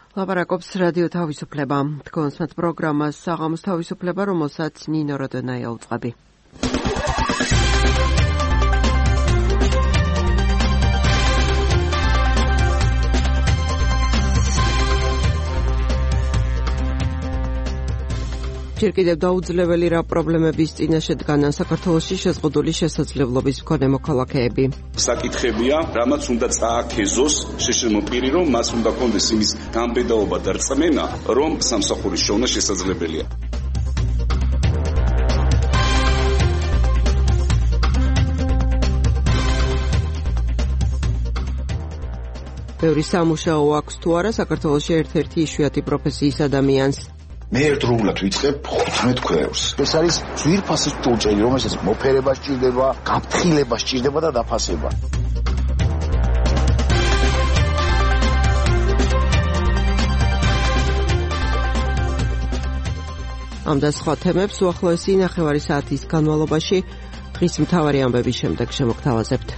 ლაპარაკობს რადიო თავისუფლება. თქვენს პროგრამას საღამოს თავისუფლება, რომელსაც ნინო როდონაია უწყები. ჯერ კიდევ დაუძლეველი რა პრობლემების წინაშე დგანან საქართველოში შეზღუდული შესაძლებლობის მქონე მოქალაქეები. საკითხებია, რამაც უნდა წააქეზოს შეშემო პირი, რომ მას უნდა კონდეს იმის გამბედაობა და რწმენა, რომ სამსახურის შოვნა შესაძლებელია. ბევრი სამუშაო აქვს თუ არა საქართველოში ერთ-ერთი იშვიათი პროფესიის ადამიანს. მე ერთდროულად ვიწყებ 15 ქვევრს. ეს არის ძვირფასი ჭურჭელი, რომელსაც მოფერება სჭირდება, გაფრთხილება სჭირდება და დაფასება. ამ და სხვა თემებს უახლოესი ნახევარი საათის განმავლობაში დღის მთავარი ამბების შემდეგ შემოგთავაზებთ.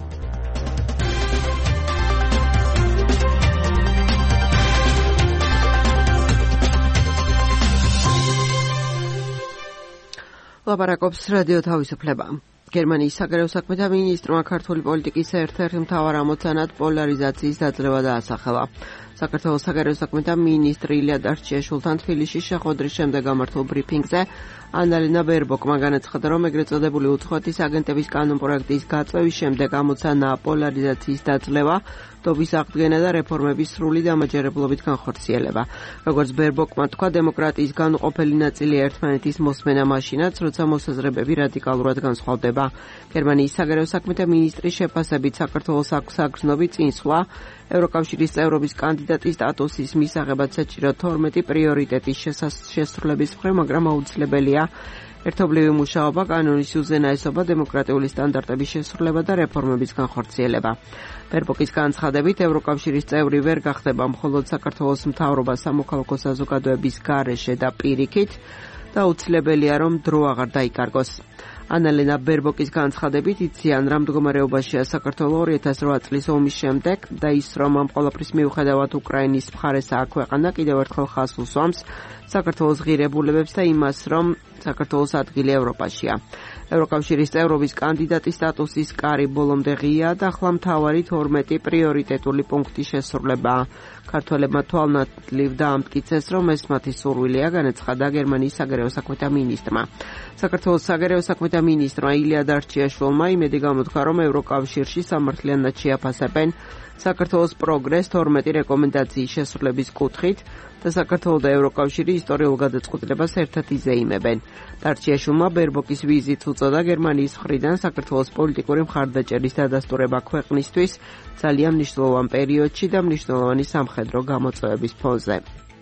ლაპარაკობს რადიო თავისუფლება. გერმანიის საგარეო საქმეთა მინისტრმა ქართული პოლიტიკის ერთ-ერთ მთავარ ამოცანად პოლარიზაციის დაძლევა დაასახელა. საქართველოს საგარეო საქმეთა მინისტრი ილია დარჩიაშვილთან თბილისში შეხვედრის შემდეგ გამართულ ბრიფინგზე ანალენა ბერბოკმა განაცხადა, რომ ეგრეთ წოდებული უცხოეთის აგენტების კანონპროექტის გაწევის შემდეგ ამოცანაა პოლარიზაციის დაძლევა, დობის აღდგენა და რეფორმების სრული დამაჯერებლობით განხორციელება. როგორც ბერბოკმა თქვა, დემოკრატიის განუყოფელი ნაწილი ერთმანეთის მოსმენა მაშინაც, როცა მოსაზრებები რადიკალურად განსხვავდება. გერმანიის საგარეო საქმეთა მინისტრის შეფასებით საქართველოს აქვს საგრძნობი წინსვლა ევროკავშირის წევრობის კანდიდატის სტატუსის მისაღებად საჭირო 12 პრიორიტეტის შესრულების მხრივ, მაგრამ აუცილებელია ერთობლივი მუშაობა, კანონის უზენაესობა, დემოკრატიული სტანდარტების შესრულება და რეფორმების განხორციელება. ბერბოკის განცხადებით, ევროკავშირის წევრი ვერ გახდება მხოლოდ საქართველოს მთავრობა სამოქალაქო საზოგადოების გარეშე და პირიქით და აუცილებელია, რომ დრო აღარ დაიკარგოს. ანალენა ბერბოკის განცხადებით, იციან რა მდგომარეობაშია საქართველო 2008 წლის ომის შემდეგ და ის, რომ ამ ყველაფრის მიუხედავად უკრაინის მხარესაა ქვეყანა, კიდევ ერთხელ ხაზს უსვამს საქართველოს ღირებულებებს და იმას, რომ საქართველოს ადგილი ევროპაშია. ევროკავშირის წევრობის კანდიდატის სტატუსის კარი ბოლომდე ღია და ახლა მთავარი 12 პრიორიტეტული პუნქტი შესრულებაა. ქართველებმა თვალნათლივ დაამტკიცეს, რომ ეს მათი სურვილია, განაცხადა გერმანიის საგარეო საქმეთა მინისტრმა. საქართველოს საგარეო საქმეთა მინისტრმა ილია დარჩიაშვილმა იმედი გამოთქვა, რომ ევროკავშირში სამართლიანად შეაფასებენ საქართველოს პროგრესს 12 რეკომენდაციის შესრულების კუთხით და საქართველო და ევროკავშირი ისტორიულ გადაწყვეტილებას ერთად იზეიმებენ. დარჩიაშვილმა ბერბოკის ვიზიტს უწოდა გერმანიის მხრიდან საქართველოს პოლიტიკური მხარდაჭერის დადასტურება ქვეყნისთვის ძალიან მნიშვნელოვან პერიოდში და მნიშვნელოვანი სამხედრო გამოწვევების ფონზე.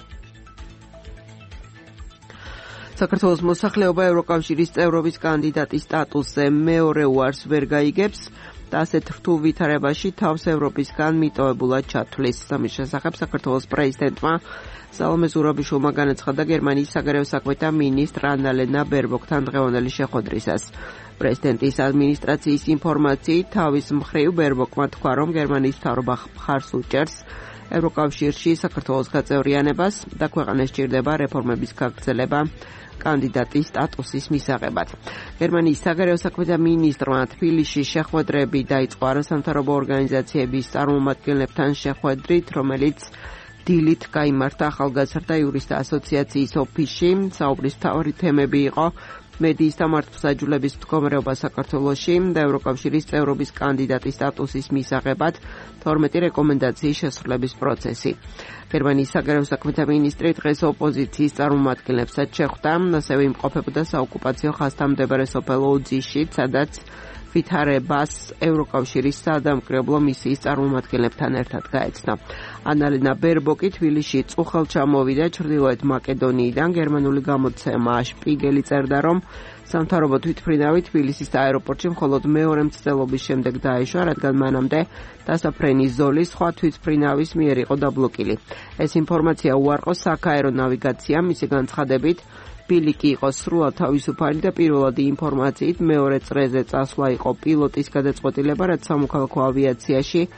საქართველოს მოსახლეობა ევროკავშირის წევრობის კანდიდატის სტატუსზე მეორე უარს ვერ გაიგებს და ასეთ რთულ ვითარებაში თავს ევროპისგან მიტოვებულად ჩათვლის. ამის შესახებ საქართველოს პრეზიდენტმა სალომე ზურაბიშვილმა განაცხადა გერმანიის საგარეო საქმეთა მინისტრ ანალენა ბერბოკთან დღევანდელი შეხვედრისას. პრეზიდენტის ადმინისტრაციის ინფორმაციით, თავის მხრივ ბერბოკმა თქვა, რომ გერმანიის მთავრობა მხარს უჭერს ევროკავშირში საქართველოს გაწევრიანებას და ქვეყანას სჭირდება რეფორმების გაგრძელება კანდიდატის სტატუსის მისაღებად. გერმანიის საგარეო საქმეთა მინისტრმა თბილისში შეხვედრები დაიწყო არასამთავრობო ორგანიზაციების წარმომადგენლებთან შეხვედრით, რომელიც დილით გაიმართა ახალგაზრდა იურისტთა ასოციაციის ოფისში. საუბრის მთავარი თემები იყო მედიის დამარცხებულების მდგომარეობა საქართველოში და ევროკავშირის წევრობის კანდიდატის სტატუსის მისაღებად 12 რეკომენდაციის შესრულების პროცესი. გერმანიის საგარეო საქმეთა მინისტრი დღეს ოპოზიციის წარმომადგენლებსაც შეხვდა, ასევე იმყოფებოდა საოკუპაციო ხაზთან მდებარე სოფელ ოძიში, სადაც ვითარებას ევროკავშირის სადამკვირვებლო მისიის წარმომადგენლებთან ერთად გაეცნო. ანალენა ბერბოკი თბილისში წუხელ ჩამოვიდა ჩრდილოეთ მაკედონიიდან. გერმანული გამოცემა შპიგელი წერდა, რომ სამთავრობო თვითმფრინავი თბილისის აეროპორტში მხოლოდ მეორე მცდელობის შემდეგ დაეშვა, რადგან მანამდე დასაფრენის ზოლი სხვა თვითმფრინავის მიერ იყო დაბლოკილი. ეს ინფორმაცია უარყო საქაერო ნავიგაციამ, მისი განცხადებით ბილიკი იყო სრულად თავისუფალი და პირველადი ინფორმაციით მეორე წრეზე წასვლა იყო პილოტის გადაწყვეტილება, რაც სამოქალაქო ავიაციაში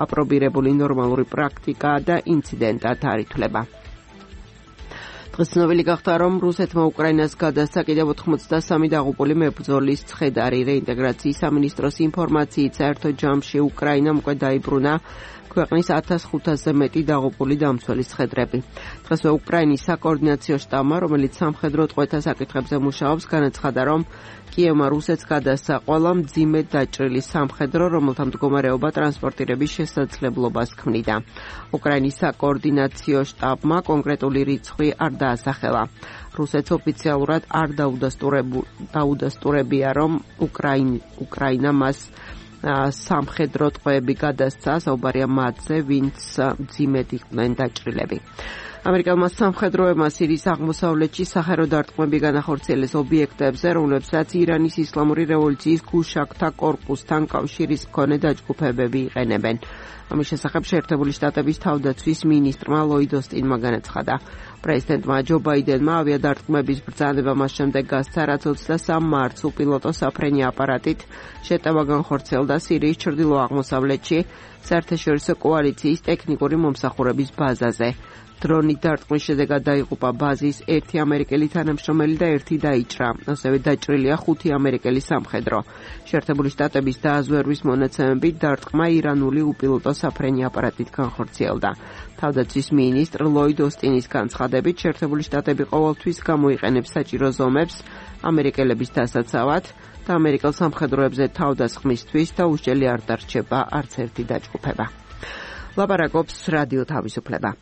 აპრობირებული ნორმალური პრაქტიკაა და ინციდენტად არ ითვლება. დღეს ცნობილი გახდა, რომ რუსეთმა უკრაინას გადასცა კიდევ 83 დაღუპული მებრძოლის ცხედარი. რეინტეგრაციის სამინისტროს ინფორმაციით, საერთო ჯამში უკრაინამ უკვე დაიბრუნა ქვეყნის 1500-ზე მეტი დაღუპული დამცველის ცხედრები. დღესვე უკრაინის საკოორდინაციო შტაბმა, რომელიც სამხედრო ტყვეთა საკითხებზე მუშაობს, განაცხადა, რომ კიევმა რუსეთს გადასცა ყველა მძიმედ დაჭრილი სამხედრო, რომელთა მდგომარეობა ტრანსპორტირების შესაძლებლობას ქმნიდა. უკრაინის საკოორდინაციო შტაბმა კონკრეტული რიცხვი არ დაასახელა. რუსეთს ოფიციალურად არ დაუდასტურებია, რომ უკრაინა მას სამხედრო ტყვეები გადასცა, საუბარია მათზე, ვინც მძიმედ იყვნენ დაჭრილები. ამერიკელმა სამხედროებმა სირიის აღმოსავლეთში სახერო დარტყმები განახორციელეს ობიექტებზე, რომლებსაც ირანის ისლამური რევოლუციის გუშაგთა კორპუსთან კავშირის მქონე დაჯგუფებები იყენებენ. ამის შესახებ შეერთებული შტატების თავდაცვის მინისტრმა ლოიდ ოსტინმა განაცხადა. პრეზიდენტმა ჯო ბაიდენმა ავიადარტყმების ბრძანება მას შემდეგ გასცა, რაც 23 მარტს უპილოტო საფრენი აპარატით შეტევა განხორციელდა სირიის ჩრდილო-აღმოსავლეთში საერთაშორისო კოალიციის ტექნიკური მომსახურების ბაზაზე. დრონით დარტყმის შედეგად დაიღუპა ბაზის 1 ამერიკელი თანამშრომელი და 1 დაიჭრა. ასევე დაჭრილია 5 ამერიკელი სამხედრო. შეერთებული შტატების დააზვერვის მონაცემებით დარტყმა ირანული უპილოტო საფრენი აპარატით განხორციელდა. თავდაცვის მინისტრ ლოიდ ოსტინის განცხადებით, შეერთებული შტატები ყოველთვის გამოიყენებს საჭირო ზომებს ამერიკელების დასაცავად და ამერიკელ სამხედროებზე თავდასხმისთვის და უშელი არ დარჩება არც ერთი დაჯგუფება. ლაპარაკობს რადიო თავისუფლება.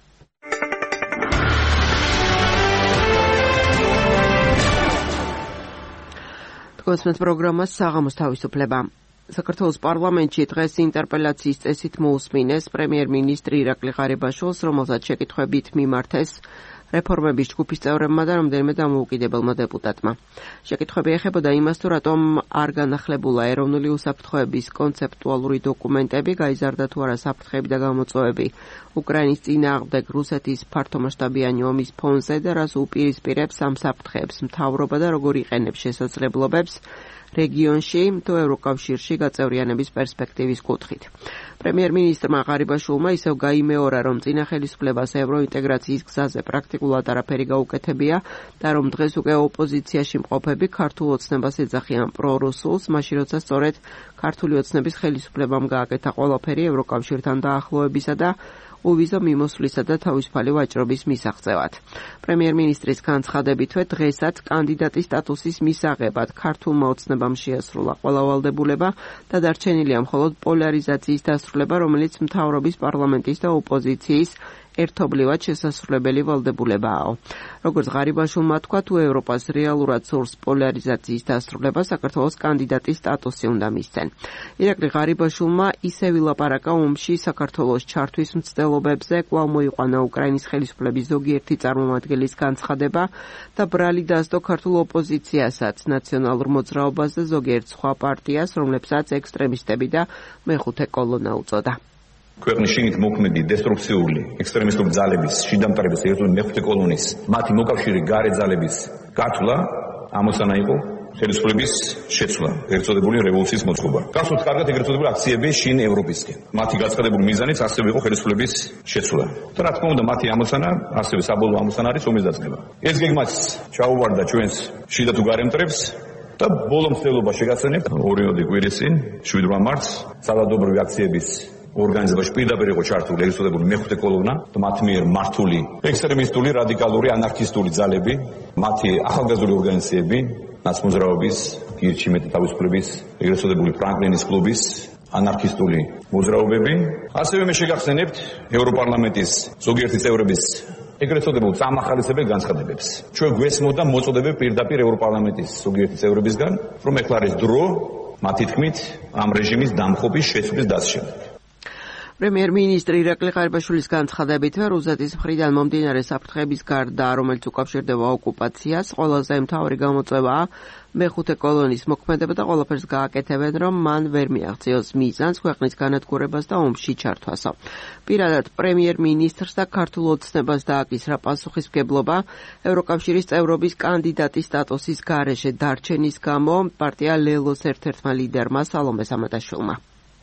გოსმენთ პროგრამას საღამოს თავისუფლება. საქართველოს პარლამენტში დღეს ინტერპელაციის წესით მოусმინეს პრემიერ-მინისტრი ირაკლი ღარიბაშვილს, რომელსაც შეკითხვებით მიმართეს რეფორმების ჯგუფის წევრებმა და რამდენიმე დამოუკიდებელმა დეპუტატმა. შეკითხვები ეხებოდა იმას, თუ რატომ არ განახლებულა ეროვნული უსაფრთხოების კონცეპტუალური დოკუმენტები, გაიზარდა თუ არა საფრთხეები და გამოწვევები უკრაინის წინააღმდეგ რუსეთის ფართომასშტაბიანი ომის ფონზე და რას უპირისპირებს ამ საფრთხეებს მთავრობა და როგორ იყენებს შესაძლებლობებს რეგიონში თუ ევროკავშირში გაწევრიანების პერსპექტივის კუთხით. პრემიერ-მინისტრმა ღარიბაშვილმა ისევ გაიმეორა, რომ წინა ხელისუფლებას ევროინტეგრაციის გზაზე პრაქტიკულად არაფერი გაუკეთებია და რომ დღეს უკვე ოპოზიციაში მყოფები ქართულ ოცნებას ეძახიან პრორუსულს, მაშინ როცა სწორედ ქართული ოცნების ხელისუფლებამ გააკეთა ყველაფერი ევროკავშირთან დაახლოებისა და უვიზო მიმოსვლისა და თავისუფალი ვაჭრობის მისაღწევად. პრემიერ-მინისტრის განცხადებითვე დღესაც კანდიდატის სტატუსის მისაღებად ქართულმა ოცნებამ შეასრულა ყველა ვალდებულება და დარჩენილია მხოლოდ პოლარიზაციის დასრულება, რომელიც მთავრობის, პარლამენტის და ოპოზიციის ერთობლივად შესასრულებელი ვალდებულებაა. როგორც ღარიბაშვილმა თქვა, თუ ევროპას რეალურად სურს პოლარიზაციის დასრულება, საქართველოს კანდიდატის სტატუსი უნდა მისცენ. ირაკლი ღარიბაშვილმა ისევ ილაპარაკა ომში საქართველოს ჩართვის მცდელობებზე, კვლავ მოიყვანა უკრაინის ხელისუფლების ზოგიერთი წარმომადგენლის განცხადება და ბრალი დასდო ქართულ ოპოზიციასაც, ნაციონალურ მოძრაობას და ზოგიერთ სხვა პარტიას, რომლებსაც ექსტრემისტები და მეხუთე კოლონა უწოდა. ქვეყნის შიგნით მოქმედი დესტრუქციული ექსტრემისტული ძალების შიდამყარების ერთული მეხუთე კოლონის მათი მოკავშირე გარე ძალების გათვლა ამოცანა იყო ხელისუფლების შეცვლა, ეგრეთ წოდებული რევოლუციის მოწყობა. გასულთ კარგად ეგრეთ წოდებული აქციები შინ ევროპისკენ. მათი გაცხადებული მიზანიც ასევე იყო ხელისუფლების შეცვლა. და რა თქმა უნდა, მათი ამოცანა, ასევე საბოლოო ამოცანა არის ომის დაწყება. ეს გეგმაც ჩაუვარდა ჩვენს შიდა თუ გარე მტრებს და ბოლო მცდელობა შეგაცნებთ 2 კვირის წინ 7 მარტს სავადობრივი აქციების ორგანიზებაში პირდაპირ იყო ჩართული ეგრეთ წოდებული მეხუთე კოლონა და მათ მიერ მართული ექსტრემისტული, რადიკალური, ანარქისტული ძალები, მათი ახალგაზრდული ორგანიზაციები, ნაცმოძრაობის, გირჩი მეტი თავისუფლების, ეგრეთ წოდებული ფრანკლინის კლუბის ანარქისტული მოძრაობები. ასევე მე შეგახსენებთ ევროპარლამენტის ზოგიერთი წევრების ეგრეთ წოდებულ წამახალისებელ განცხადებებს. ჩვენ გვესმოდა მოწოდებები პირდაპირ ევროპარლამენტის ზოგიერთი წევრებისგან, რომ ეხლა არის დრო მათი თქმით ამ რეჟიმის დამხობის შეცვლის დასაშვებად. პრემიერ-მინისტრი ირაკლი ღარიბაშვილის განცხადებითვე რუსეთის მხრიდან მომდინარე საფრთხეების გარდა, რომელიც უკავშირდება ოკუპაციას, ყველაზე მთავარი გამოწვევაა მეხუთე კოლონის მოქმედება და ყველაფერს გააკეთებენ, რომ მან ვერ მიაღწიოს მიზანს ქვეყნის განადგურებას და ომში ჩართვასო. პირადად პრემიერ-მინისტრს და ქართულ ოცნებას დააკისრა პასუხისმგებლობა ევროკავშირის წევრობის კანდიდატის სტატუსის გარეშე დარჩენის გამო პარტია ლელოს ერთ-ერთმა ლიდერმა სალომე სამატაშვილმა.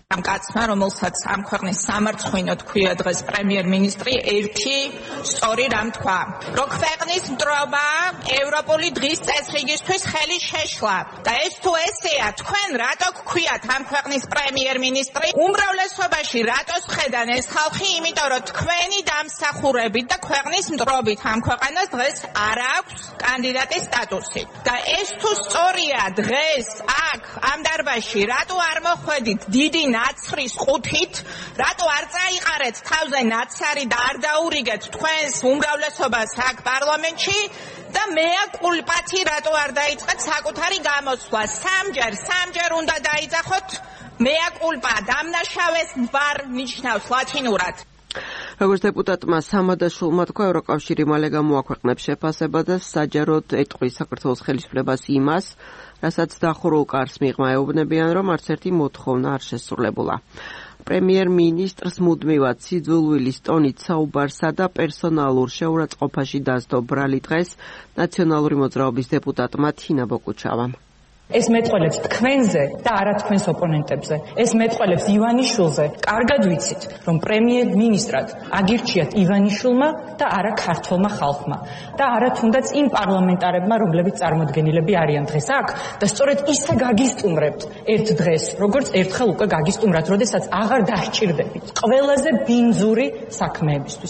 ამ კაცმა, რომელსაც ამ ქვეყნის სამარცხვინოდ ქვია დღეს პრემიერ-მინისტრი, ერთი სწორი რამ თქვა, რომ ქვეყნის მტრობა ევროპული დღის წესრიგისთვის ხელი შეშლა და ეს თუ ესეა, თქვენ რატო გქვიათ ამ ქვეყნის პრემიერ-მინისტრი? უმრავლესობაში რატო ხედან ეს ხალხი? იმიტომ რომ თქვენი დამსახურებით და ქვეყნის მტრობით ამ ქვეყანას დღეს არ აქვს კანდიდატის სტატუსი. და ეს თუ სწორია, დღეს აქ ამ დარბაზში რატო არ მოხვედით დიდი ნაცრის ყუთით, რატო არ წაიყარეთ თავზე ნაცარი და არ დაურიგეთ თქვენს უმრავლესობას აქ პარლამენტში და mea culpa-ი რატო არ დაიწყეთ საკუთარი გამოსვლა? სამჯერ უნდა დაიძახოთ mea culpa, დამნაშავეს ვარ ნიშნავს ლათინურად. როგორც დეპუტატმა სამადაშვილმა თქვა, ევროკავშირი მალე გამოაქვეყნებს შეფასება და საჯაროდ ეტყვის საქართველოს ხელისუფლებას იმას, რასაც დახურულ კარს მიღმა ეუბნებიან, რომ არც ერთი მოთხოვნა არ შესრულებულა. პრემიერ-მინისტრს მუდმივად სიძულვილის ტონით საუბარსა და პერსონალურ შეურაცხყოფაში დასდო ბრალი დღეს ნაციონალური მოძრაობის დეპუტატმა თინა ბოკუჩავამ. ეს მეტყველებს თქვენზე და არა თქვენს ოპონენტებზე. ეს მეტყველებს ივანიშვილზე. კარგად ვიცით, რომ პრემიერ-მინისტრად აგირჩიათ ივანიშვილმა და არა ქართველმა ხალხმა და არა თუნდაც იმ პარლამენტარებმა, რომლებიც წარმოდგენილები არიან დღეს აქ და სწორედ ისე გაგისტუმრებთ ერთ დღეს, როგორც ერთხელ უკვე გაგისტუმრათ, როდესაც აღარ დაჰჭირდებით ყველაზე ბინძური საქმეებისთვის.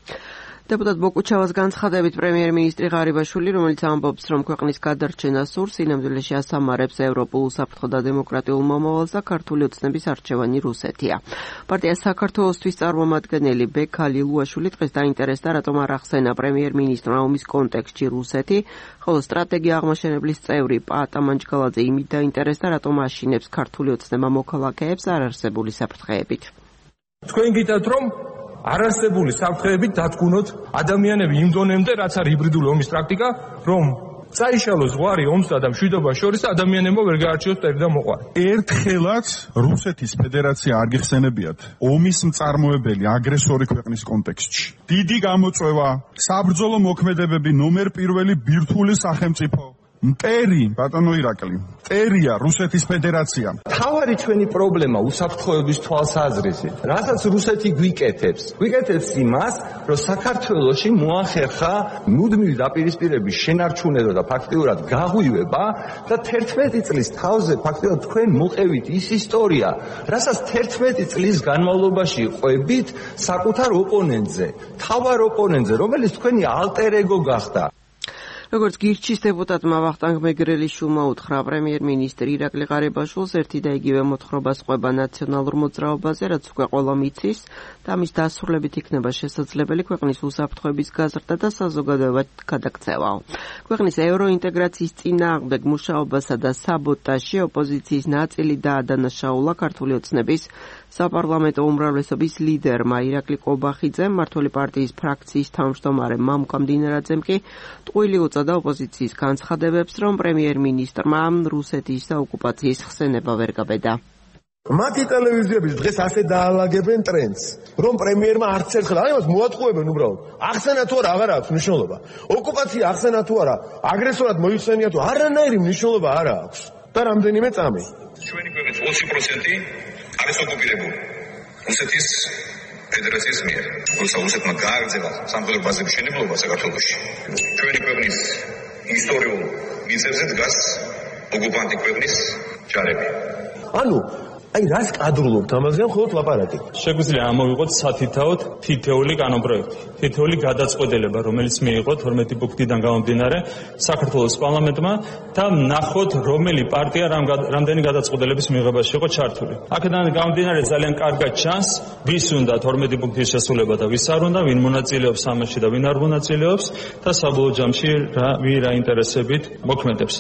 დეპუტატ ბოკუჩავას განცხადებით პრემიერ-მინისტრი ღარიბაშვილი, რომელიც ამბობს, რომ ქვეყნის გადარჩენა სურს, სინამდვილეში ასამარებს ევროპულ უსაფრთხო და დემოკრატიულ მომავალს და ქართული ოცნების არჩევანი რუსეთია. პარტია საქართველოსთვის წარმომადგენელი ბექა ლილუაშვილი დღეს დაინტერესდა, რატომ არ ახსენა პრემიერ-მინისტრმა ომის კონტექსტში რუსეთი, ხოლო სტრატეგია აღმაშენებლის წევრი პაატა მანჯგალაძე იმით დაინტერესდა, რატომ აშინებს ქართული ოცნება მოქალაქეებს არარსებული საფრთხეებით. თქვენ გითხრათ, რომ არარსებული საფრთხეებით დათგუნოთ ადამიანები იმ დონემდე, რაც არის ჰიბრიდული ომის პრაქტიკა, რომ წაიშალოს ზღვარი ომსა და მშვიდობას შორის და ადამიანებმა ვერ გაარჩიოს მტერი და მოყვარე. ერთხელაც რუსეთის ფედერაცია არ გიხსენებიათ ომის მწარმოებელი აგრესორი ქვეყნის კონტექსტში. დიდი გამოწვევა, საბრძოლო მოქმედებები ნომერ პირველი ბირთვული სახელმწიფო. მტერი, ბატონო ირაკლი, მტერია რუსეთის ფედერაცია. თავარი ჩვენი პრობლემა უსაფრთხოების თვალსაზრისით, რასაც რუსეთი გვიკეთებს იმას, რომ საქართველოში მოახერხა მუდმივი დაპირისპირების შენარჩუნება და ფაქტიურად გაღვივება და 11 წლის თავზე ფაქტიურად თქვენ მოყევით ის ისტორია, რასაც 11 წლის განმავლობაში ყვებით საკუთარ ოპონენტზე, თავარ ოპონენტზე, რომელიც თქვენი ალტერ ეგო გახდა. როგორც გირჩის დეპუტატმა ვახტანგ მეგრელიშვილმა უთხრა, პრემიერ-მინისტრი ირაკლი ღარიბაშვილს ერთი და იგივე მოთხრობას ყვება ნაციონალურ მოძრაობაზე, რაც უკვე ყველა მიცის და მის დასრულებით იქნება შესაძლებელი ქვეყნის უსაფრთხოების გაზრდა და საზოგადოებად გადაქცევაო. ქვეყნის ევროინტეგრაციის წინააღმდეგ მუშაობასა და საბოტაჟში ოპოზიციის ნაწილი დაადანაშაულა ქართული ოცნების საპარლამენტო უმრავლესობის ლიდერმა ირაკლი ყობახიძემ, მმართველი პარტიის ფრაქციის თავმჯდომარემ მამუკა მდინარაძემ კი ტყუილი უწოდა ოპოზიციის განცხადებებს, რომ პრემიერ-მინისტრმა რუსეთის ოკუპაციის ხსენება ვერ გაბედა. მათი ტელევიზიები დღეს ასე დაალაგებენ ტრენდს, რომ პრემიერმა არც ერთხელ არ იმას მოატყუებენ უბრალოდ. ახსენა თუ არა, აღარ აქვს მნიშვნელობა. ოკუპაცია ახსენა თუ არა, აგრესორად მოიხსენია თუ არანაირი მნიშვნელობა არ აქვს. და რამდენიმე წამი. ჩვენი ქვეყნის 20% არის ოკუპირებული რუსეთის ფედერაციის მიერ. რუსეთმა გააგრძელა სამხედრო ბაზების მშენებლობა საქართველოში. ჩვენი ქვეყნის ისტორიულ მიწებზე დგას ოკუპანტი ქვეყნის ჯარები. ანუ აი რას კადრულობთ ამაზე მხოლოდ ლაპარაკი. შეგვიძლია ამოვიღოთ სათითაოდ თითეული კანონპროექტი, თითეული გადაწყვეტილება, რომელიც მიიღო 12 პუნქტიდან გამომდინარე საქართველოს პარლამენტმა და ნახოთ, რომელი პარტია რამდენი გადაწყვეტილების მიღებაში იყო ჩართული. აქედან გამომდინარე ძალიან კარგად ჩანს, ვის უნდა 12 პუნქტის შესრულება და ვის არ უნდა, ვინ მონაწილეობს ამაში და ვინ არ მონაწილეობს და საბოლოო ჯამში რა ინტერესებით მოქმედებს.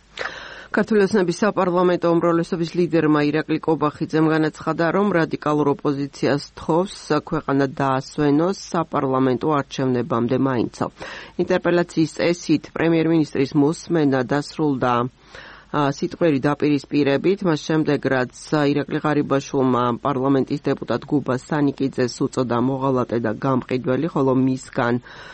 ქართული ოცნების საპარლამენტო უმრავლესობის ლიდერმა ირაკლი ყობახიძემ განაცხადა, რომ რადიკალურ ოპოზიციას თხოვს ქვეყანა დაასვენოს საპარლამენტო არჩევნებამდე მაინცო. ინტერპელაციის წესით პრემიერ-მინისტრის მოსმენა დასრულდა სიტყვიერი დაპირისპირებით, მას შემდეგ რაც ირაკლი ღარიბაშვილმა პარლამენტის დეპუტატ გუბა სანიკიძეს უწოდა მოღალატე და გამყიდველი, ხოლო მისგან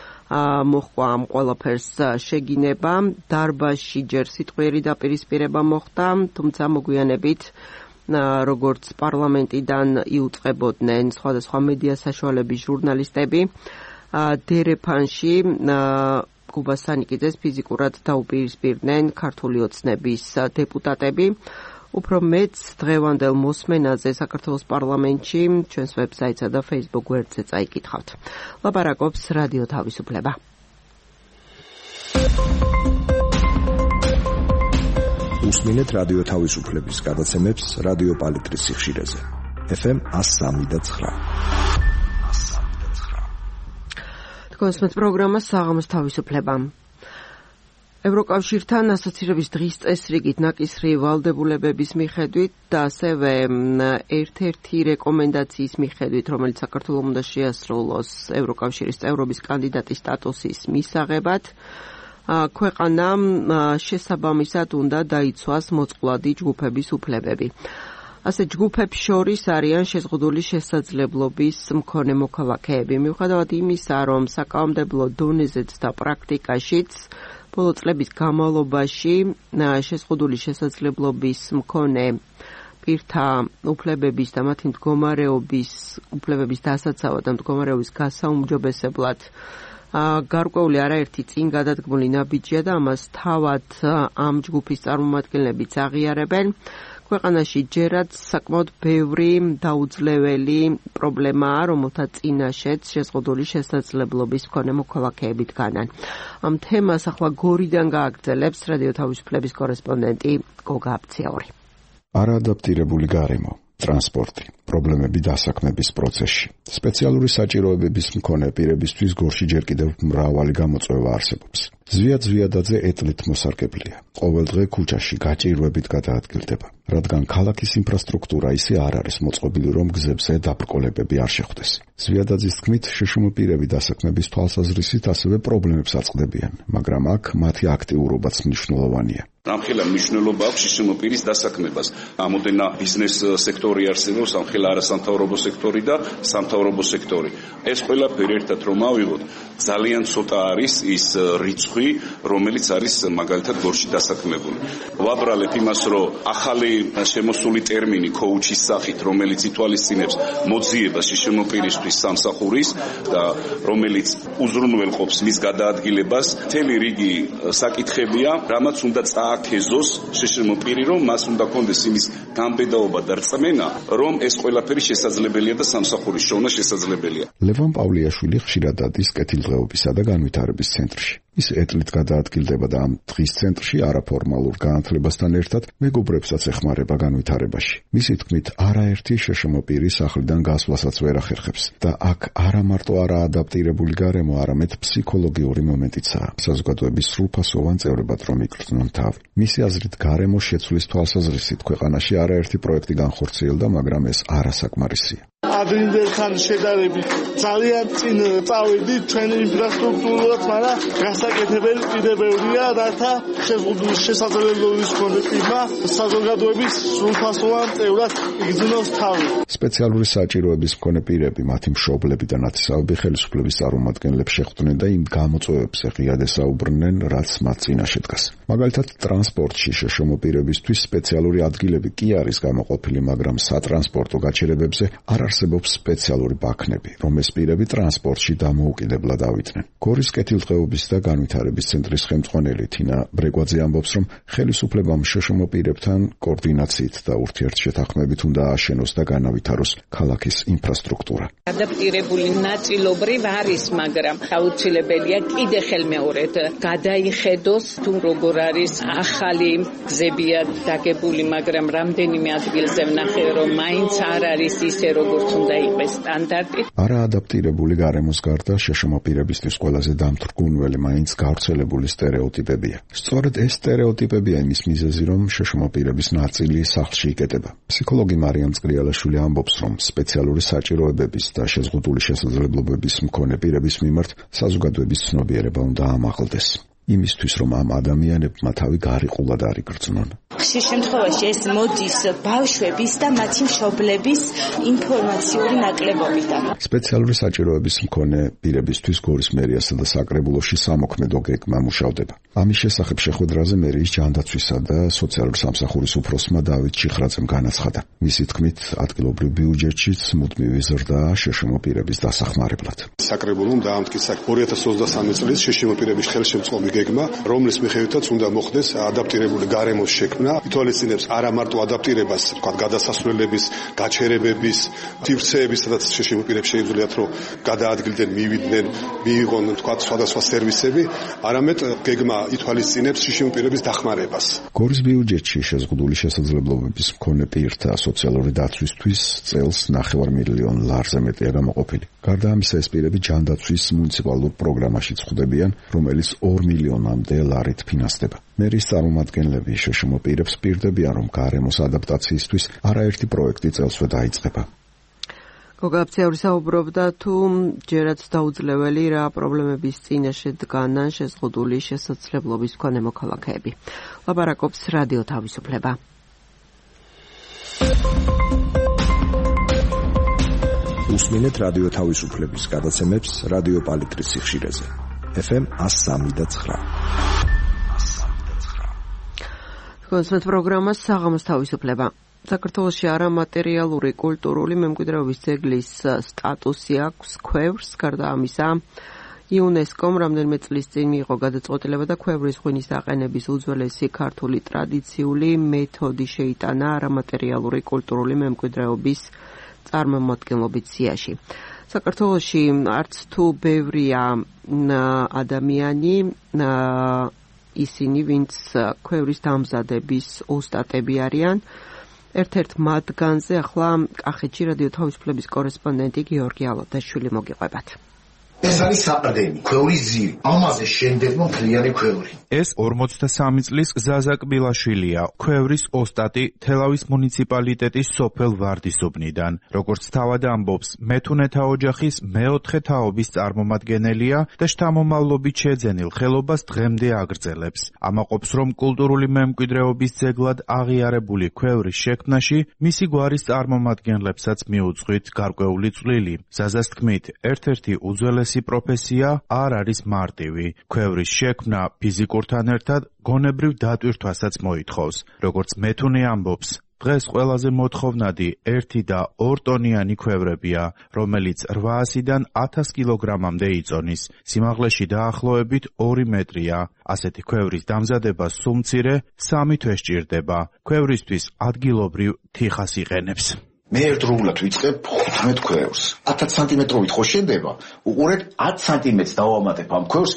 მოხდა ამ ყველაფერს შეგინება. დარბაზში ჯერ სიტყვიერი დაპირისპირება მოხდა, თუმცა მოგვიანებით როგორც პარლამენტიდან იუწყებოდნენ სხვადასხვა მედია საშუალების ჟურნალისტები, დერეფანში კუბა სანიკიძეს ფიზიკურად დაუპირისპირდნენ ქართული ოცნების დეპუტატები. უფრო მეც დღევანდელ მოსმენაზე საქართველოს პარლამენტში ჩვენს ვებსაიტსა და Facebook გვერდზე წაიკითხავთ. ლაპარაკობს რადიო თავისუფლება. უსმინეთ რადიო თავისუფლების გადაცემებს რადიო პალიტრის სიხშირეზე. FM 103.9. თქვენს პროგრამა საღამოს თავისუფლება. ევროკავშირთან ასოცირების დღის წესრიგით ნაკისრი ვალდებულებების მიხედვით და ასევე ერთ-ერთი რეკომენდაციის მიხედვით, რომელიც საქართველოს უნდა შეასრულოს ევროკავშირის წევრობის კანდიდატის სტატუსის მისაღებად, ქვეყანამ შესაბამისად უნდა დაიცვას მოწყვლადი ჯგუფების უფლებები. ასე ჯგუფებს შორის არიან შეზღუდული შესაძლებლობის მქონე მოქალაქეები. მიუხედავად იმისა, რომ საკანონმდებლო დონეზეც და პრაქტიკაშიც ბოლო წლების განმავლობაში შეზღუდული შესაძლებლობის მქონე პირთა უფლებების და მათი მდგომარეობის უფლებების დასაცავად და მდგომარეობის გასაუმჯობესებლად გარკვეული არაერთი წინ გადადგმული ნაბიჯია და ამას თავად ამ ჯგუფის წარმომადგენლებიც აღიარებენ. ქვეყანაში ჯერაც საკმაოდ ბევრი დაუძლეველი პრობლემაა, რომელთა წინაშეც შეზღუდული შესაძლებლობის მქონე მოქალაქეები დგანან. ამ თემას ახლა გორიდან გააგრძელებს რადიო თავისუფლების კორესპონდენტი გოგა აბციური. არაადაპტირებული გარემო, ტრანსპორტი, პრობლემები დასაქმების პროცესში. სპეციალური საჭიროებების მქონე პირებისთვის გორში ჯერ კიდევ მრავალი გამოწვევა არსებობს. ზვიად-ზვიადაძე ეტლით მოსარგებლია. ყოველდღე ქუჩაში გაჭირვებით გადაადგილდება, რადგან ქალაქის ინფრასტრუქტურა ისე არ არის მოწყობილი, რომ გზებზე დაბრკოლებები არ შეხვდეს. ზვიადაძის თქმით, შშმ პირები დასაქმების თვალსაზრისით ასევე პრობლემებს აწყდებიან, მაგრამ აქ მათი აქტიურობაც მნიშვნელოვანია. ამხელა მნიშვნელობა აქვს შშმ პირის დასაქმებას. ამოდენა ბიზნეს სექტორი არსებობს, ამხელა არასამთავრობო სექტორი და სამთავრობო სექტორი. ეს ყველაფერი ერთად რომ ავიღოთ, ძალიან ცოტა არის ის რიცხვი, რომელიც არის მაგალითად გორში დასაქმებული. ვაბრალებ იმას, რომ ახალი შემოსული ტერმინი კოუჩის სახით, რომელიც ითვალისწინებს მოძიებას შშმ პირისთვის სამსახურის და რომელიც უზრუნველყოფს მის გადაადგილებას, მთელი რიგი საკითხებია, რამაც უნდა წააქეზოს შშმ პირი, რომ მას უნდა კონდეს იმის გამბედაობა და რწმენა, რომ ეს ყველაფერი შესაძლებელია და სამსახურის შოვნა შესაძლებელია. ლევან პავლიაშვილი ხშირად დადის კეთილდღეობისა და განვითარების ცენტრში. ის ეტლით გადაადგილდება და ამ დღის ცენტრში არაფორმალურ განათლებასთან ერთად მეგობრებსაც ეხმარება განვითარებაში. მისი თქმით, არაერთი შშმ პირი სახლიდან გასვლასაც ვერ ახერხებს და აქ არა მარტო არაადაპტირებული გარემო, არამედ ფსიქოლოგიური მომენტიცაა. საზოგადოების სრულფასოვან წევრებად რომ იკრძნონ თავი. მისი აზრით, გარემო შეცვლის თვალსაზრისით ქვეყანაში არაერთი პროექტი განხორციელდა, მაგრამ ეს არასაკმარისია. ადრინდელთან შედარებით ძალიან წინ წავედით ჩვენ ინფრასტრუქტურულად, მაგრამ გასაკეთებელი კიდევ ბევრია, რათა შეზღუდული შესაძლებლობის მქონე პირმა საზოგადოების სრულფასოვან წევრად იგრძნოს თავი. სპეციალური საჭიროების მქონე პირები, მათი მშობლები და ნათესავები ხელისუფლების წარმომადგენლებს შეხვდნენ და იმ გამოწვევებზე ღიად ესაუბრნენ, რაც მათ წინაშე დგას. მაგალითად, ტრანსპორტში შშმ პირებისთვის სპეციალური ადგილები კი არის გამოყოფილი, მაგრამ სატრანსპორტო გაჩერებებზე არ არსებობს სპეციალური ბაქნები, რომ ეს პირები ტრანსპორტში დამოუკიდებლად ავიდნენ. გორის კეთილდღეობის და განვითარების ცენტრის ხელმძღვანელი თინა ბრეგვაძე ამბობს, რომ ხელისუფლებამ შშმ პირებთან კოორდინაციით და ურთიერთშეთანხმებით უნდა ააშენოს და განავითაროს ქალაქის ინფრასტრუქტურა. ადაპტირებული ნაწილობრივ არის, მაგრამ აუცილებელია კიდე ხელმეორედ გადაიხედოს, თუ როგორ არის ახალი გზებია დაგებული, მაგრამ რამდენიმე ადგილზე ვნახე, რომ მაინც არ არის ისე, როგორც უნდა იყოს სტანდარტი. არაადაპტირებული გარემოს გარდა შშმ პირებისთვის ყველაზე დამთრგუნველი მაინც გავრცელებული სტერეოტიპებია. სწორედ ეს სტერეოტიპებია იმის მიზეზი, რომ შშმ პირების ნაწილი სახლში იკეტება. ფსიქოლოგი მარიამ წკრიალაშვილი ამბობს, რომ სპეციალური საჭიროებების და შეზღუდული შესაძლებლობების მქონე პირების მიმართ საზოგადოების ცნობიერება უნდა ამაღლდეს. იმისთვის, რომ ამ ადამიანებმა თავი გარიყულად არ იგრძნონ. ხშირ შემთხვევაში ეს მოდის ბავშვების და მათი მშობლების ინფორმაციული ნაკლებობიდან. სპეციალური საჭიროების მქონე პირებისთვის გორის მერიასა და საკრებულოში სამოქმედო გეგმა მუშავდება. ამის შესახებ შეხვედრაზე მერიის ჯანდაცვისა და სოციალური სამსახურის უფროსმა დავით ჩიხრაძემ განაცხადა. მისი თქმით, ადგილობრივ ბიუჯეტშიც მუდმივი ზრდაა შეშმო პირების დასახმარებლად. საკრებულომ დაამტკიცა 2023 წლის შეშმო პირების ხელშემწყობი გეგმა, რომლის მიხედვითაც უნდა მოხდეს ადაპტირებული გარემოს შექმნა, ითვალისწინებს არა მარტო ადაპტირებას, თქვათ გადასასვლელების, გაჩერებების, თივცეების, სადაც შეშმო პირებს შეუძლიათ რომ გადაადგილდნენ, მივიდნენ, მიიღონ თქვათ სხვადასხვა სერვისები, არამედ გეგმა ითვალისწინებს შეშმო პირების დახმარებას. გორის ბიუჯეტში შეზღუდული შესაძლებლობების მქონე პირთა სოციალური დაცვისთვის წელს 9 მილიონ ლარზე მეტია გამოყოფილი. გარდა ამისა, ეს პირები ჯანდაცვის მუნიციპალურ პროგრამაშიც ხვდებიან, რომელიც 2 მილიონამდე ლარით ფინანსდება. მერის წარმომადგენლები შეშმო პირებს პირდებიან, რომ გარემოს ადაპტაციისთვის არაერთი პროექტი წელსვე დაიწყება. გოგაფციაური საუბრობდა თუ ჯერაც დაუძლეველი რა პრობლემების წინაშე დგანან შეზღუდული შესაძლებლობის მქონე მოქალაქეები. ლაპარაკობს რადიო თავისუფლება. უსმინეთ რადიო თავისუფლების გადაცემებს რადიო პალიტრის სიხშირეზე. FM 103.9. კონსერტ პროგრამა საღამოს თავისუფლება. საქართველოში არამატერიალური კულტურული მემკვიდრეობის ძეგლის სტატუსი აქვს ქვევრს, გარდა ამისა, იუნესკომ რამდენიმე წლის წინ მიიღო გადაწყვეტილება და ქვევრის ღვინის დაყენების უძველესი ქართული ტრადიციული მეთოდი შეიტანა არამატერიალური კულტურული მემკვიდრეობის წარმომადგენლობის სიაში. საქართველოში არც თუ ბევრია ადამიანი ისინი, ვინც ქვევრის დამზადების ოსტატები არიან. ერთ-ერთ მათგანზე ახლა კახეთში რადიო თავისუფლების კორესპონდენტი გიორგი ალოდაშვილი მოგიყვებათ. ეს არის საყრდენი, ქვევრის ძირი. ამაზე შენდებმა მთლიანი ქვევრი. ეს 43 წლის ზაზა კბილაშვილია, ქვევრის ოსტატი თელავის მუნიციპალიტეტის სოფელ ვარდისუბნიდან. როგორც თავად ამბობს, მეთუნეთა ოჯახის მეოთხე თაობის წარმომადგენელია და შთამომავლობით შეძენილ ხელობას დღემდე აგრძელებს. ამაყობს, რომ კულტურული მემკვიდრეობის ძეგლად აღიარებული ქვევრის შექმნაში მისი გვარის წარმომადგენლებსაც მიუძღვით გარკვეული წვლილი. ზაზას თქმით, ერთ-ერთი უძველესი პროფესია არ არის მარტივი. ქვევრის შექმნა ფიზიკურთან ერთად გონებრივ დატვირთვასაც მოითხოვს. როგორც მეთუნე ამბობს, დღეს ყველაზე მოთხოვნადი 1 და 2 ტონიანი ქვევრებია, რომელიც 800-დან 1000 კილოგრამამდე იწონის. სიმაღლეში დაახლოებით 2 მეტრია. ასეთი ქვევრის დამზადება სულ მცირე 3 თვე სჭირდება. ქვევრისთვის ადგილობრივ თიხას იყენებს. მე ერთდროულად ვიწყებ 15 ქვევრს. 10 სანტიმეტრობით ხო შენდება? უყურეთ, 10 სანტიმეტრს დავამატებ ამ ქვევრს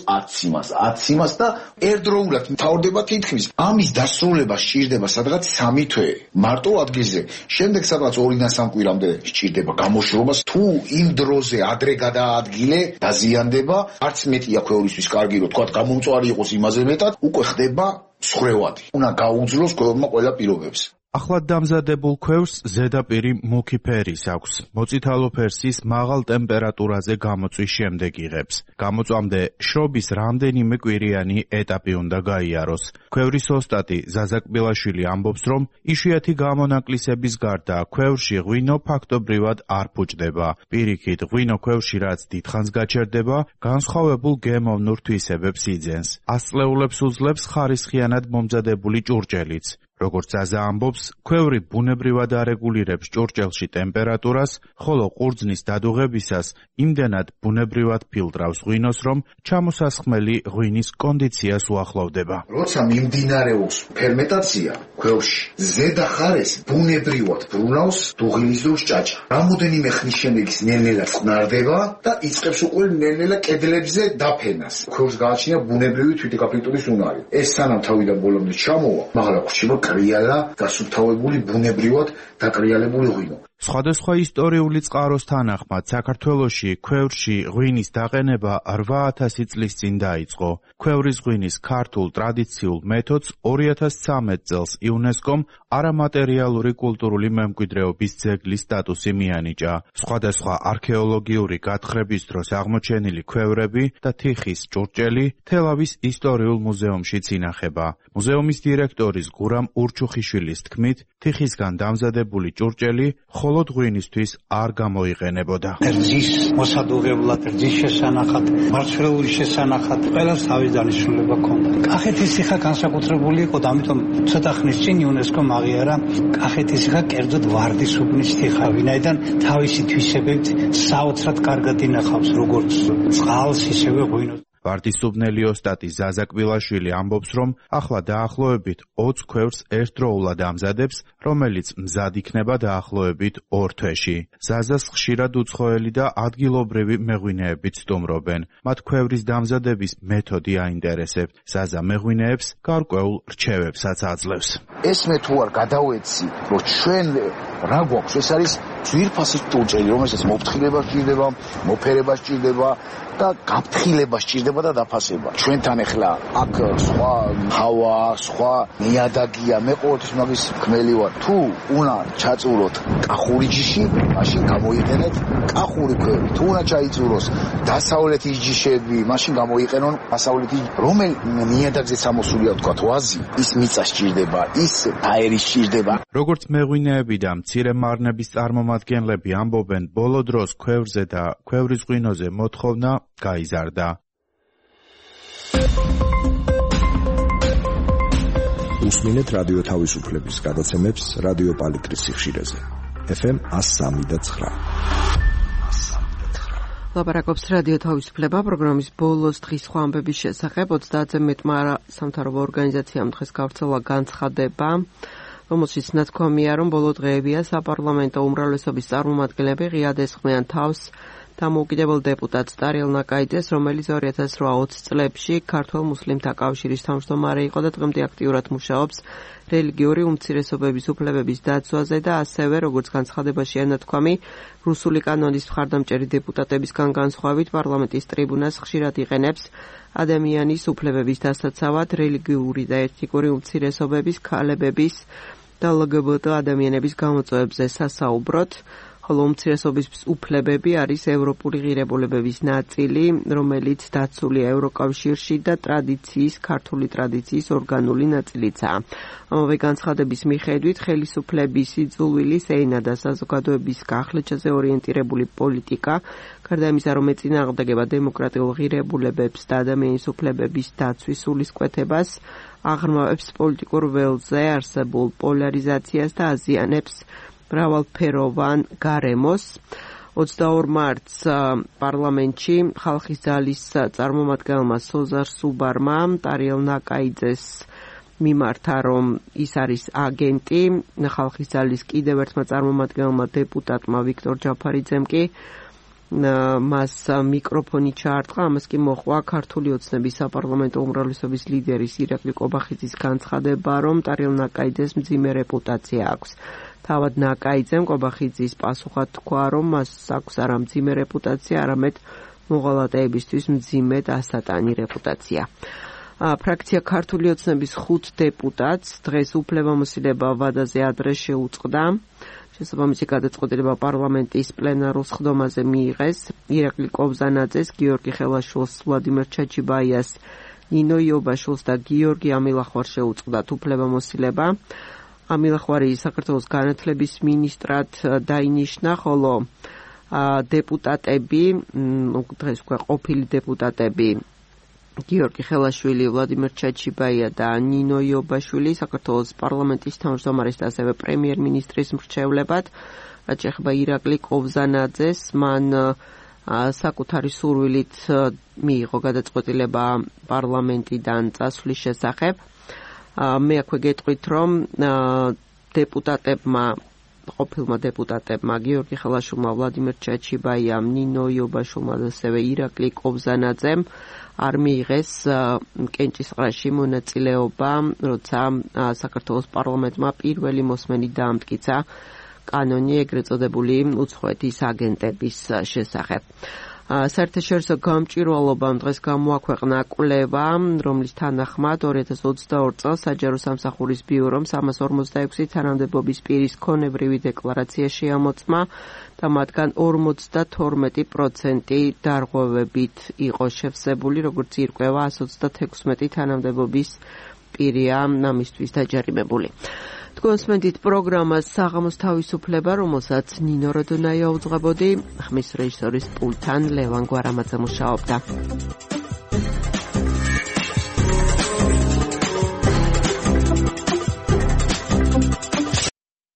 10 იმას და ერთდროულად მთავრდება თითქმის. ამის დასრულება სჭირდება სადღაც 3 თვე. მარტო ადგილზე. შემდეგ სადღაც 2-დან 3 კვირამდე სჭირდება გამოშრობას. თუ იმ დროზე ადრე გადაადგილე, დაზიანდება, არც მეტია ქვევრისთვის კარგი, რომ თქვა გამომწვარი იყოს იმაზე მეტად, უკვე ხდება სხრევადი. უნდა გაუძლოს ქვევრმა ყველა პირობებს. ახლად დამზადებულ ქვევრს ზედაპირი მუქი ფერის აქვს. მოწითალო ფერს ის მაღალ ტემპერატურაზე გამოწვის შემდეგ იღებს. გამოწვამდე შრობის რამდენიმე კვირიანი ეტაპი უნდა გაიაროს. ქვევრის ოსტატი ზაზა კბილაშვილი ამბობს, რომ იშვიათი გამონაკლისების გარდა ქვევრში ღვინო ფაქტობრივად არ ფუჭდება. პირიქით, ღვინო ქვევრში რაც დიდხანს გაჩერდება, განსხვავებულ გემოვნურ თვისებებს იძენს. ასწლეულებს უძლებს ხარისხიანად მომზადებული ჭურჭელიც. როგორც ზაზა ამბობს, ქვევრი ბუნებრივად არეგულირებს ჭურჭელში ტემპერატურას, ხოლო ყურძნის დადუღებისას იმდენად ბუნებრივად ფილტრავს ღვინოს, რომ ჩამოსასხმელი ღვინის კონდიციას უახლოვდება. როცა მიმდინარეობს ფერმენტაცია, ქვევრში ზედა ხარეს ბუნებრივად ბრუნავს დუღილიზდოს ჭაჭა. რამოდენიმე ხნის შემდეგ ის ნელ-ნელა წყნარდება და იწყებს უკვე ნელ-ნელა კედლებზე დაფენას. ქვევრს გააჩნია ბუნებრივი თვითგაფრინტული უნარი. ეს სანამ თავიდან ბოლომდე ჩამოვა, მაგრამ ხრჩება კრიალა, დასუფთავებული ბუნებრივად დაკრიალებული ღვინო. სხვადასხვა ისტორიული წყაროს თანახმად საქართველოში ქვევრში ღვინის დაყენება 8000 წლის წინ დაიწყო. ქვევრის ღვინის ქართულ ტრადიციულ მეთოდს 2013 წელს იუნესკომ არამატერიალური კულტურული მემკვიდრეობის ძეგლის სტატუსი მიანიჭა. სხვადასხვა არქეოლოგიური გათხრების დროს აღმოჩენილი ქვევრები და თიხის ჭურჭელი თელავის ისტორიულ მუზეუმშიც ინახება. მუზეუმის დირექტორის გურამ ურჩუხიშვილის თქმით, თიხისგან დამზადებული ჭურჭელი მხოლოდ ღვინისთვის არ გამოიყენებოდა. რძის მოსადუღებლად, რძის შესანახად, მარცვლეული შესანახად, ყველას თავის დანიშნულება ჰქონდა. კახეთის ციხა განსაკუთრებული იყო, ამიტომ ცოტა ხნის წინ იუნესკომ აღიარა კახეთის ციხა კერძოდ ვარდის უბნის ციხა, ვინაიდან თავისი თვისებებით საოცრად კარგად ინახავს როგორც წყალს, ისევე ღვინოს. ვარდისუბნელი ოსტატი ზაზა კბილაშვილი ამბობს, რომ ახლა დაახლოებით 20 ქვევრს ერთდროულად ამზადებს, რომელიც მზად იქნება დაახლოებით 2 თვეში. ზაზას ხშირად უცხოელი და ადგილობრივი მეღვინეებით სტუმრობენ. მათ ქვევრის დამზადების მეთოდი აინტერესებთ. ზაზა მეღვინეებს გარკვეულ რჩევებსაც აძლევს. ეს მე თუ არ გადავეცი, რომ ჩვენ რა გვაქვს, ეს არის ძვირფასი ჭურჭელი, რომელსაც მოფრთხილება სჭირდება, მოფერება სჭირდება და გაფრთხილება სჭირდება და დაფასება. ჩვენთან ახლა აქ სხვა ჰავა, სხვა ნიადაგია, მე ყოველთვის მაგის ხმელი ვარ. თუ უნდა ჩაწუროთ კახური ჯიში, მაშინ გამოიყენეთ კახური ქვევრი. თუ უნდა ჩაიწუროს დასავლეთის ჯიშები, მაშინ გამოიყენონ დასავლეთის, რომელ ნიადაგზე სამოსულია თქვა ვაზი, ის მიწა სჭირდება, ის აერი სჭირდება. როგორც მეღვინეები და მცირე მარნების წარმომადგენლები ამბობენ, ბოლო დროს ქვევრზე და ქვევრის ღვინოზე მოთხოვნა გაიზარდა. უსმინეთ რადიო თავისუფლების გადაცემებს რადიო პალიტრის სიხშირეზე. FM 103.9. ლაპარაკობს რადიო თავისუფლება პროგრამის ბოლოს დღის სხვა ამბების შესახებ. 30-ზე მეტმა სამთავრობო ორგანიზაციამ დღეს გავრცელა განცხადება, რომელშიც ნათქვამია, რომ ბოლო დღეებია საპარლამენტო უმრავლესობის წარმომადგენლები ღიად ესხმიან თავს დამოუკიდებელ დეპუტატს ტარიელ ნაკაიძეს, რომელიც 2008 წლებში ქართველ მუსლიმთა კავშირის თავმჯდომარე იყო და დღემდე აქტიურად მუშაობს რელიგიური უმცირესობების უფლებების დაცვაზე და ასევე, როგორც განცხადებაშია ნათქვამი, რუსული კანონის მხარდამჭერი დეპუტატებისგან განსხვავებით პარლამენტის ტრიბუნას ხშირად იყენებს ადამიანის უფლებების დასაცავად რელიგიური და ეთნიკური უმცირესობების, ქალებების და LGBT ადამიანების გამოწვევებზე სასაუბროთ. ხოლო უმცირესობის უფლებები არის ევროპული ღირებულებების ნაწილი, რომელიც დაცულია ევროკავშირში და ქართული ტრადიციის ორგანული ნაწილიცაა. ამავე განცხადების მიხედვით, ხელისუფლების იძულვილის ენა და საზოგადოების გახლეჩაზე ორიენტირებული პოლიტიკა, გარდა იმისა, რომ ეწინააღმდეგება დემოკრატიულ ღირებულებებს და ადამიანის უფლებების დაცვის სულისკვეთებას, აღრმავებს პოლიტიკურ ველზე არსებულ პოლარიზაციას და აზიანებს მრავალფეროვან გარემოს. 22 მარტს პარლამენტში ხალხის ძალის წარმომადგენელმა სოზარ სუბარმა ტარიელ ნაკაიძეს მიმართა, რომ ის არის აგენტი. ხალხის ძალის კიდევ ერთმა წარმომადგენელმა დეპუტატმა ვიქტორ ჯაფარიძემ კი მას მიკროფონი ჩაარტყა. ამას კი მოჰყვა ქართული ოცნების საპარლამენტო უმრავლესობის ლიდერის ირაკლი კობახიძის განცხადება, რომ ტარიელ ნაკაიძეს მძიმე რეპუტაცია აქვს. თავად ნაკაიძემ კობახიძის პასუხად თქვა, რომ მას აქვს არა მძიმე რეპუტაცია, არამედ მოღალატეებისთვის მძიმე და ასატანი რეპუტაცია. ფრაქცია ქართული ოცნების 5 დეპუტატს დღეს უფლებამოსილება ვადაზე ადრე შეუწყდა. შესაბამისი გადაწყვეტილება პარლამენტის პლენარულ სხდომაზე მიიღეს. ირაკლი კობზანაძეს, გიორგი ხელაშვილს, ვლადიმერ ჩაჩიბაიას, ნინო იობაშვილს და გიორგი ამილახვარს შეუწყდათ უფლებამოსილება. ამილახვარი საქართველოს განათლების მინისტრად დაინიშნა, ხოლო დეპუტატები, დღეს ყოფილი დეპუტატები გიორგი ხელაშვილი, ვლადიმერ ჩაჩიბაია და ნინო იობაშვილი საქართველოს პარლამენტის თავმჯდომარის და ასევე პრემიერ-მინისტრის მრჩევლებად, რაც შეეხება ირაკლი კობზანაძეს, მან საკუთარი სურვილით მიიღო გადაწყვეტილება პარლამენტიდან წასვლის შესახებ. მე აქვე გეტყვით, რომ ყოფილმა დეპუტატებმა გიორგი ხელაშვილმა, ვლადიმერ ჩაჩიბაიამ, ნინო იობაშვილმა და ასევე ირაკლი კობზანაძემ არ მიიღეს კენჭისყრაში მონაწილეობა, როცა საქართველოს პარლამენტმა პირველი მოსმენით დაამტკიცა კანონი ეგრეთ წოდებული უცხოეთის აგენტების შესახებ. საერთაშორისო გამჭვირვალობამ დღეს გამოაქვეყნა კვლევა, რომლის თანახმად 2022 წელს საჯარო სამსახურის ბიურომ 346 თანამდებობის პირის ქონებრივი დეკლარაცია შეამოწმა და მათგან 52% დარღვევებით იყო შევსებული, როგორც ირკვევა 136 თანამდებობის პირია ამისთვის დაჯარიმებული. Თქვენსმენთ პროგრამას საღამოს თავისუფლება, რომელსაც ნინო როდონაია უძღვებოდი, ხმის რეჟისორის პულტთან ლევან გვარამაძე მუშაობდა.